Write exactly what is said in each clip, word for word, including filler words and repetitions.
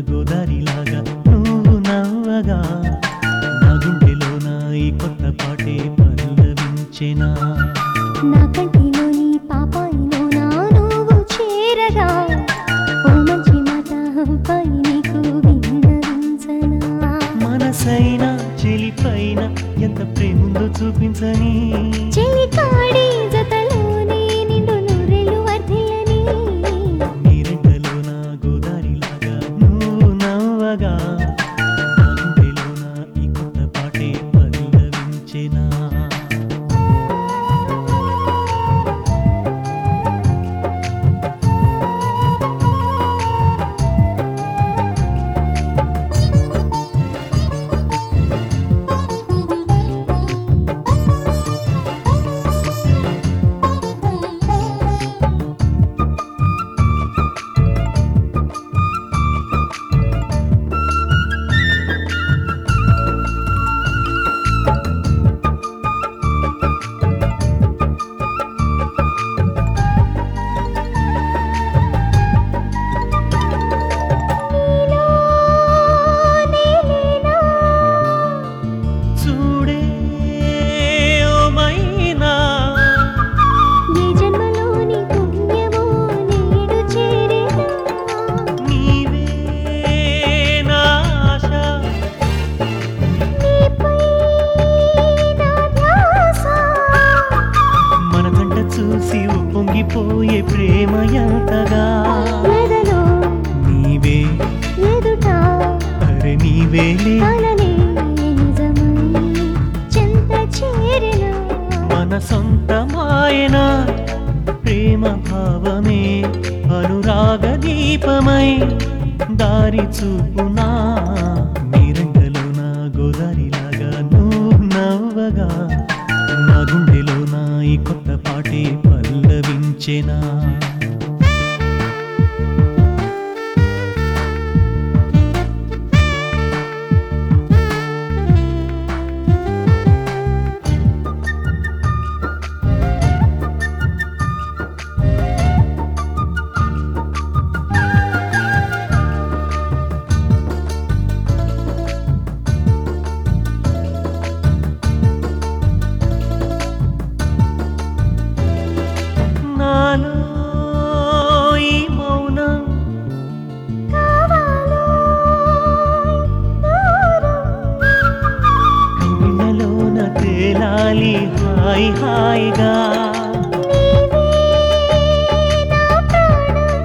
గోదారిలాగా నువ్వు నవ్వగా నా గుండెలోన ఈ కొత్త పాటే పల్లవించెనా. నా కంటిలోని పాపాయిలోనా నువ్వు చేరగా ఓ మంచి మాట పై నీకు విన్నవించనా. మనసైనా చెలిపైన ఎంత ప్రేముందో చూపించని చెలికాడి జతలోనే నిండు నూరెలు వర్ధిల్లని. నీరెండలోన గోదారిలాగా నువ్వు నవ్వగా నా గుండెలోన ఈ కొత్త పాటే పల్లవించెనా. చూడే ఓ మైనా ఈ జన్మలోని పుణ్యమో నేడు చేరేనా. నీవే నా ఆశ నీపై నా ధ్యాస. మన కంట చూసి ఉప్పొంగిపోయే ప్రేమ ఎంతగా ఎదలో నీవే ఎదుట అరే నీవేలే కలనే నిజమై చెంత చేరెనా. మన సొంతమాయన ప్రేమ భావమే అనురాగ దీపమై దారి చూపునా. నీరంగలోన గోదారిలాగా నువ్వు నవ్వగా నా గుండెలోన ఈ కొత్త పాటే పల్లవించెనా. నాలో ఈ మౌనం కావాలో దూరం. కవిళలోన తేలాలి హాయి హాయిగా నీవే నా ప్రాణం.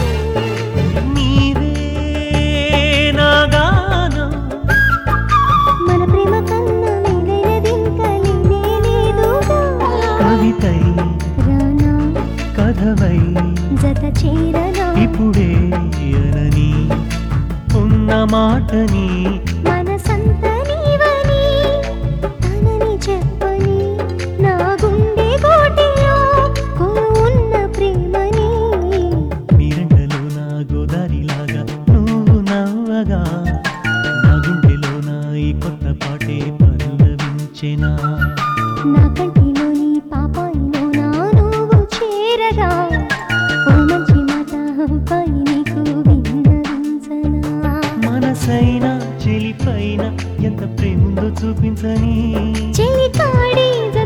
నీవే నా గానం మన ప్రేమ కన్నా మేలైనదింక లేనే లేదుగా. కవితై రానా కథవై జత చేరనా. ఇప్పుడే అనని ఉన్న మాటని మనసంత నీవని తనని చెప్పని నా గుండె కోటిలో కొలువున్న ప్రేమని. నీరండలోన గోదారిలాగా నువ్వు నవ్వగా నా గుండెలోన ఈ కొత్త పాటే పల్లవించెనా. నా కంటిలోని పాపాయిలోనా నువ్వు చేరగా ఓ మంచి మాట పై నీకు విన్నవించనా. మనసైనా చెలిపైన ఎంత ప్రేముందో చూపించని చెలికాడి